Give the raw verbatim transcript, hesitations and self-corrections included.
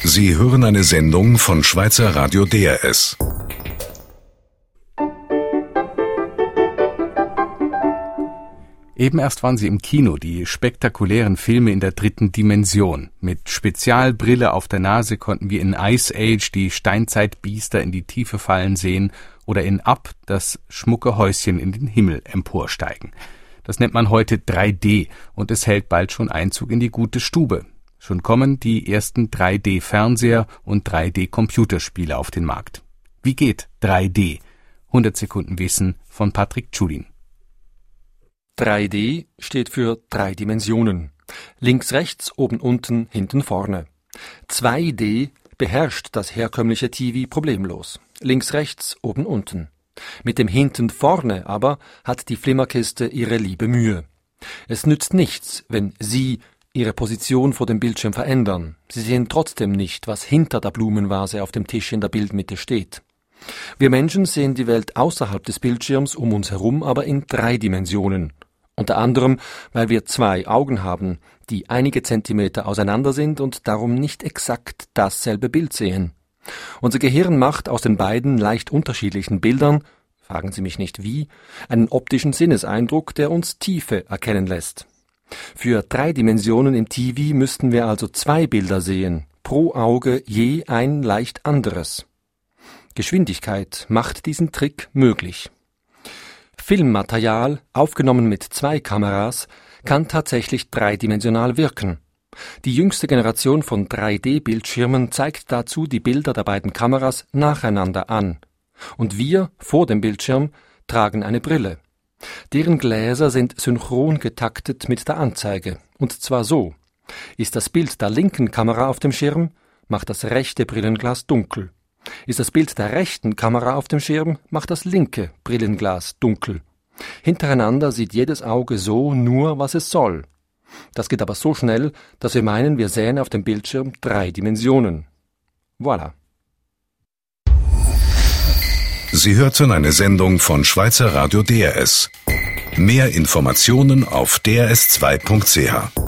Sie hören eine Sendung von Schweizer Radio D R S. Eben erst waren sie im Kino, die spektakulären Filme in der dritten Dimension. Mit Spezialbrille auf der Nase konnten wir in Ice Age die Steinzeitbiester in die Tiefe fallen sehen oder in Up das schmucke Häuschen in den Himmel emporsteigen. Das nennt man heute drei D und es hält bald schon Einzug in die gute Stube. Schon kommen die ersten drei D Fernseher und drei D Computerspiele auf den Markt. Wie geht drei D? hundert Sekunden Wissen von Patrick Tschudin. drei D steht für drei Dimensionen. Links, rechts, oben, unten, hinten, vorne. zwei D beherrscht das herkömmliche T V problemlos. Links, rechts, oben, unten. Mit dem hinten, vorne aber hat die Flimmerkiste ihre liebe Mühe. Es nützt nichts, wenn Sie Ihre Position vor dem Bildschirm verändern. Sie sehen trotzdem nicht, was hinter der Blumenvase auf dem Tisch in der Bildmitte steht. Wir Menschen sehen die Welt außerhalb des Bildschirms um uns herum, aber in drei Dimensionen. Unter anderem, weil wir zwei Augen haben, die einige Zentimeter auseinander sind und darum nicht exakt dasselbe Bild sehen. Unser Gehirn macht aus den beiden leicht unterschiedlichen Bildern, fragen Sie mich nicht wie, einen optischen Sinneseindruck, der uns Tiefe erkennen lässt. Für drei Dimensionen im T V müssten wir also zwei Bilder sehen, pro Auge je ein leicht anderes. Geschwindigkeit macht diesen Trick möglich. Filmmaterial, aufgenommen mit zwei Kameras, kann tatsächlich dreidimensional wirken. Die jüngste Generation von drei D Bildschirmen zeigt dazu die Bilder der beiden Kameras nacheinander an. Und wir, vor dem Bildschirm, tragen eine Brille. Deren Gläser sind synchron getaktet mit der Anzeige. Und zwar so: Ist das Bild der linken Kamera auf dem Schirm, macht das rechte Brillenglas dunkel. Ist das Bild der rechten Kamera auf dem Schirm, macht das linke Brillenglas dunkel. Hintereinander sieht jedes Auge so nur, was es soll. Das geht aber so schnell, dass wir meinen, wir sähen auf dem Bildschirm drei Dimensionen. Voilà. Sie hörten eine Sendung von Schweizer Radio D R S. Mehr Informationen auf d r s zwei punkt c h.